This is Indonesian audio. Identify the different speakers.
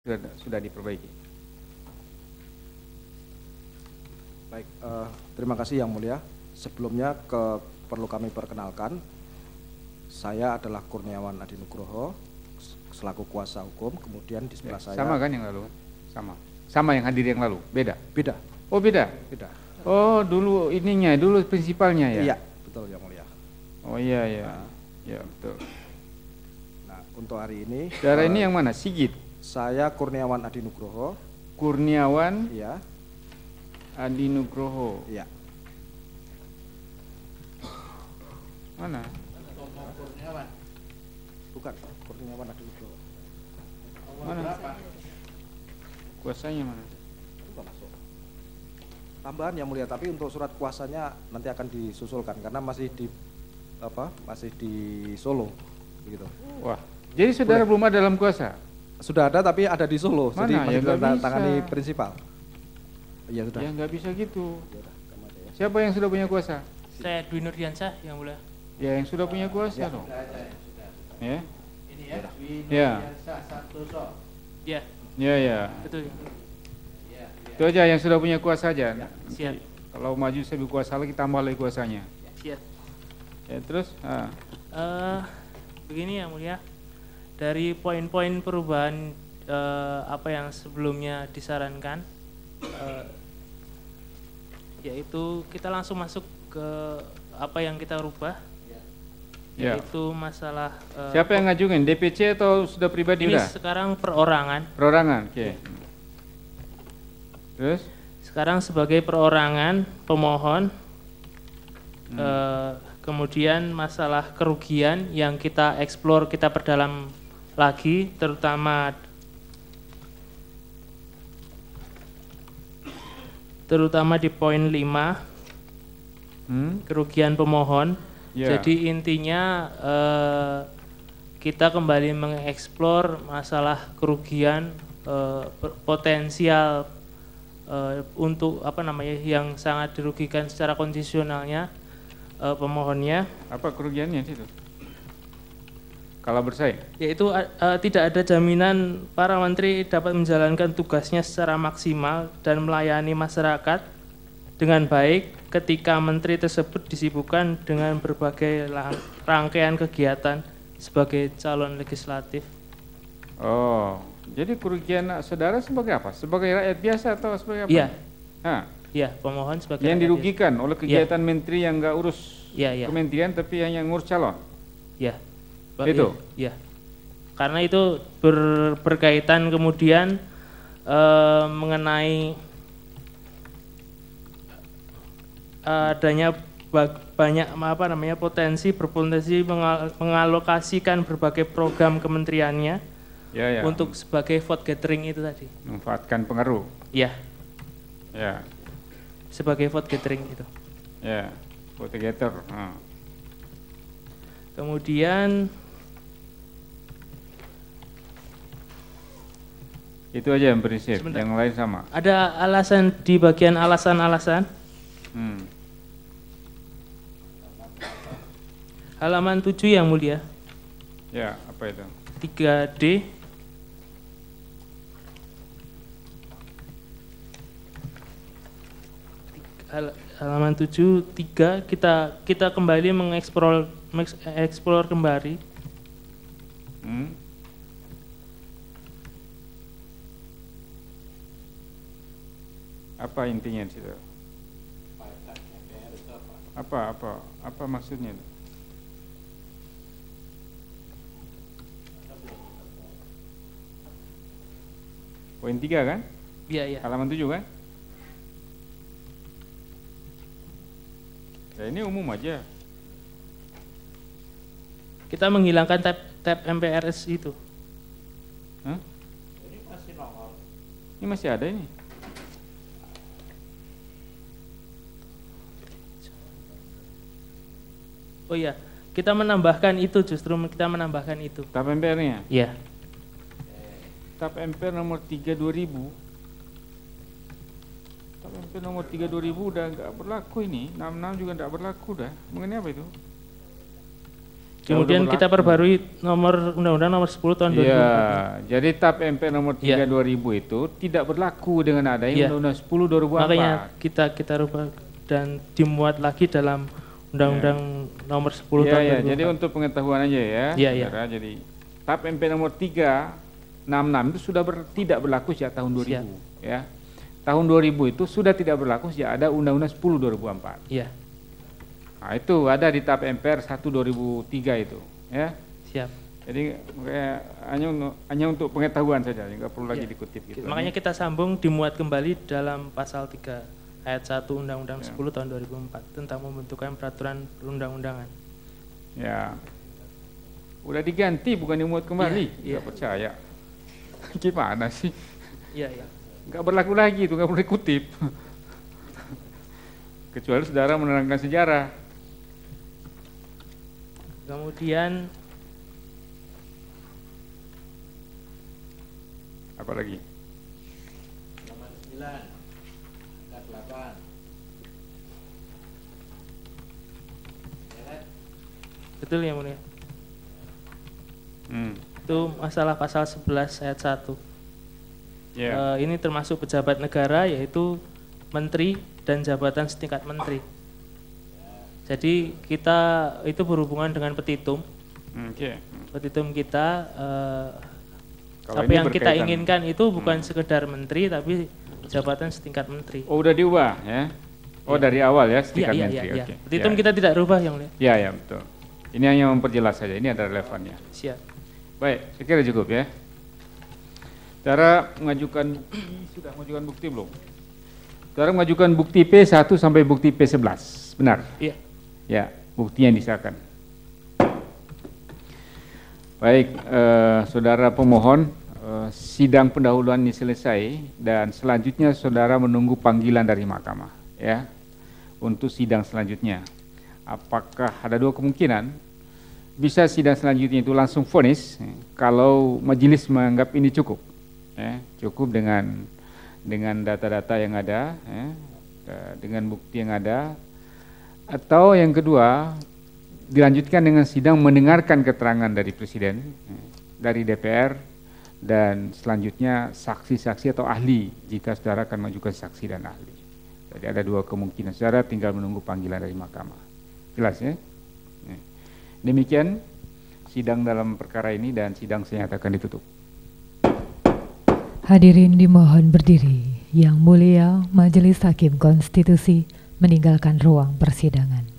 Speaker 1: sudah diperbaiki.
Speaker 2: Baik, terima kasih Yang Mulia. Sebelumnya perlu kami perkenalkan, saya adalah Kurniawan Adi Nugroho selaku kuasa hukum. Kemudian di sebelah saya.
Speaker 1: Sama kan yang lalu? Sama yang hadir yang lalu? Beda?
Speaker 2: Beda.
Speaker 1: Oh beda?
Speaker 2: Beda.
Speaker 1: Oh dulu ininya, dulu prinsipalnya ya?
Speaker 2: Iya, betul Yang Mulia.
Speaker 1: Oh iya ya, ya betul.
Speaker 2: Nah untuk hari ini.
Speaker 1: Saudara ini yang mana? Sigit?
Speaker 2: Saya Kurniawan Adi Nugroho.
Speaker 1: Kurniawan?
Speaker 2: Iya.
Speaker 1: Adi Nugroho.
Speaker 2: Iya.
Speaker 1: Mana?
Speaker 3: Kurniawan.
Speaker 2: Bukan, Kurniawan Adi Nugroho.
Speaker 1: Mana? Kuasanya mana?
Speaker 2: Bukan masuk. Tambahan Yang Mulia, tapi untuk surat kuasanya nanti akan disusulkan karena masih di Solo, begitu.
Speaker 1: Wah, jadi saudara belum ada dalam kuasa?
Speaker 2: Sudah ada tapi ada di Solo,
Speaker 1: Mana?
Speaker 2: jadi masih
Speaker 1: Ya, nggak
Speaker 2: ditandatangani
Speaker 1: bisa.
Speaker 2: prinsipal. Iya sudah.
Speaker 1: Ya nggak bisa gitu.
Speaker 2: Ya udah, kamu aja ya.
Speaker 1: Siapa yang sudah punya kuasa?
Speaker 4: Saya Dwi Nurdiansyah, Yang Mulia.
Speaker 1: Ya yang sudah punya kuasa dong. Ya,
Speaker 3: Ini ya,
Speaker 1: Ya.
Speaker 3: Santoso.
Speaker 4: Ya,
Speaker 1: ya.
Speaker 4: betul.
Speaker 3: Ya,
Speaker 1: Itu aja yang sudah punya kuasa aja.
Speaker 4: Siap.
Speaker 1: Kalau maju saya berkuasa lagi tambah lagi kuasanya.
Speaker 4: Siap.
Speaker 1: Ya terus,
Speaker 4: Begini Yang Mulia, dari poin-poin perubahan apa yang sebelumnya disarankan, yaitu kita langsung masuk ke apa yang kita rubah,
Speaker 1: ya.
Speaker 4: yaitu masalah
Speaker 1: Siapa yang ngajuin? DPC atau sudah pribadi
Speaker 4: ini
Speaker 1: udah?
Speaker 4: sekarang perorangan.
Speaker 1: Perorangan, oke. Terus?
Speaker 4: Sekarang sebagai perorangan pemohon, kemudian masalah kerugian yang kita eksplor, kita perdalam lagi, terutama di poin 5, kerugian pemohon.
Speaker 1: Ya.
Speaker 4: Jadi intinya kita kembali mengeksplor masalah kerugian potensial untuk yang sangat dirugikan secara kondisionalnya pemohonnya,
Speaker 1: Apa kerugiannya situ? Kalau bersaing?
Speaker 4: yaitu tidak ada jaminan para menteri dapat menjalankan tugasnya secara maksimal dan melayani masyarakat dengan baik ketika menteri tersebut disibukkan dengan berbagai rangkaian kegiatan sebagai calon legislatif.
Speaker 1: Oh, jadi kerugian saudara sebagai apa? Sebagai rakyat biasa atau sebagai apa?
Speaker 4: Iya,
Speaker 1: Hah,
Speaker 4: iya, pemohon sebagai
Speaker 1: yang
Speaker 4: rakyat
Speaker 1: dirugikan oleh kegiatan menteri yang nggak urus
Speaker 4: Iya.
Speaker 1: kementerian tapi hanya ngurus calon.
Speaker 4: biasa.
Speaker 1: Itu?
Speaker 4: Iya. Karena itu berkaitan kemudian mengenai adanya banyak berpotensi mengalokasikan berbagai program kementeriannya
Speaker 1: Ya.
Speaker 4: untuk sebagai vote gathering itu tadi.
Speaker 1: Memanfaatkan pengaruh.
Speaker 4: Iya,
Speaker 1: Ya,
Speaker 4: sebagai vote gathering itu.
Speaker 1: ya. Vote-gator.
Speaker 4: Kemudian
Speaker 1: Itu aja yang prinsip,
Speaker 4: Sebentar.
Speaker 1: yang lain sama.
Speaker 4: ada alasan di bagian alasan-alasan. Halaman 7 Yang Mulia,
Speaker 1: Ya, apa itu?
Speaker 4: 3D. Halaman 7, 3, kita kembali mengeksplor kembali
Speaker 1: Apa intinya di situ? Apa maksudnya? Poin 3 kan?
Speaker 4: Iya.
Speaker 1: Halaman 7 kan? Ya ini umum aja.
Speaker 4: Kita menghilangkan tab MPRS itu.
Speaker 1: Hah?
Speaker 3: Ini masih nongol.
Speaker 1: Ini masih ada ini.
Speaker 4: Oh iya, kita menambahkan itu, justru kita menambahkan itu.
Speaker 1: Tab MPR-nya.
Speaker 4: Iya.
Speaker 1: Tab MPR nomor 3 2000. Tab MPR nomor 3 2000 udah nggak berlaku ini. 66 juga nggak berlaku dah. Mengenai apa itu?
Speaker 4: Kemudian kita perbarui nomor Undang-Undang nomor 10 tahun 2004.
Speaker 1: Iya, jadi TAP MPR nomor 3
Speaker 4: Iya.
Speaker 1: 2000 itu tidak berlaku dengan adanya
Speaker 4: Iya.
Speaker 1: Undang-Undang 10 2004.
Speaker 4: Makanya kita rubah dan dimuat lagi dalam Undang-Undang nomor 10 tahun 2004.
Speaker 1: Jadi untuk pengetahuan aja ya,
Speaker 4: Iya.
Speaker 1: saudara. Jadi TAP MPR nomor 366 itu sudah tidak berlaku sejak tahun 2000, ya. Tahun 2000 itu sudah tidak berlaku sejak ada Undang-Undang 10 2004.
Speaker 4: Iya,
Speaker 1: Nah, itu ada di TAP MPR 1 2003 itu, ya.
Speaker 4: siap.
Speaker 1: Jadi hanya untuk pengetahuan saja, nggak perlu lagi
Speaker 4: Iya.
Speaker 1: dikutip gitu.
Speaker 4: Makanya kita sambung dimuat kembali dalam pasal 3 ayat 1 Undang-Undang 10 tahun 2004 tentang pembentukan peraturan perundang-undangan.
Speaker 1: Ya. Udah diganti bukan dimuat kembali.
Speaker 4: Iya.
Speaker 1: Nggak percaya. Gimana sih?
Speaker 4: Iya, iya.
Speaker 1: Nggak berlaku lagi itu, nggak perlu dikutip. Kecuali saudara menerangkan sejarah.
Speaker 4: Kemudian
Speaker 1: Apa lagi?
Speaker 3: Halaman 9, angka 8. Ya kan?
Speaker 4: betul ya Mulia.
Speaker 1: Hmm.
Speaker 4: Itu masalah pasal 11 ayat 1.
Speaker 1: Ya.
Speaker 4: Ini termasuk pejabat negara yaitu menteri dan jabatan setingkat menteri. Jadi kita itu berhubungan dengan petitum.
Speaker 1: Oke.
Speaker 4: Petitum kita
Speaker 1: Kalau
Speaker 4: apa
Speaker 1: ini
Speaker 4: yang kita
Speaker 1: berkaitan-
Speaker 4: inginkan itu bukan sekedar menteri tapi jabatan setingkat menteri.
Speaker 1: Oh, udah diubah ya? Oh, dari awal ya, setingkat
Speaker 4: Iya,
Speaker 1: menteri.
Speaker 4: iya.
Speaker 1: Oke.
Speaker 4: Petitum
Speaker 1: Ya.
Speaker 4: kita tidak rubah yang Mulia.
Speaker 1: Ya, ya, betul. Ini hanya memperjelas saja, ini ada relevannya.
Speaker 4: Siap.
Speaker 1: Baik, saya kira cukup ya. Cara mengajukan bukti, sudah mengajukan bukti belum? Cara mengajukan bukti P1 sampai bukti P11, benar?
Speaker 4: Iya.
Speaker 1: Ya, bukti yang disahkan. Baik, saudara pemohon, sidang pendahuluan ini selesai dan selanjutnya saudara menunggu panggilan dari mahkamah, ya, untuk sidang selanjutnya. Apakah ada dua kemungkinan? Bisa sidang selanjutnya itu langsung vonis, kalau majelis menganggap ini cukup, ya, cukup dengan data-data yang ada, ya, dengan bukti yang ada. Atau yang kedua, dilanjutkan dengan sidang mendengarkan keterangan dari Presiden, dari DPR, dan selanjutnya saksi-saksi atau ahli jika saudara akan mengajukan saksi dan ahli. Jadi ada dua kemungkinan, saudara tinggal menunggu panggilan dari mahkamah. Jelas ya? Demikian sidang dalam perkara ini dan sidang saya nyatakan ditutup.
Speaker 5: Hadirin dimohon berdiri. Yang mulia Majelis Hakim Konstitusi meninggalkan ruang persidangan.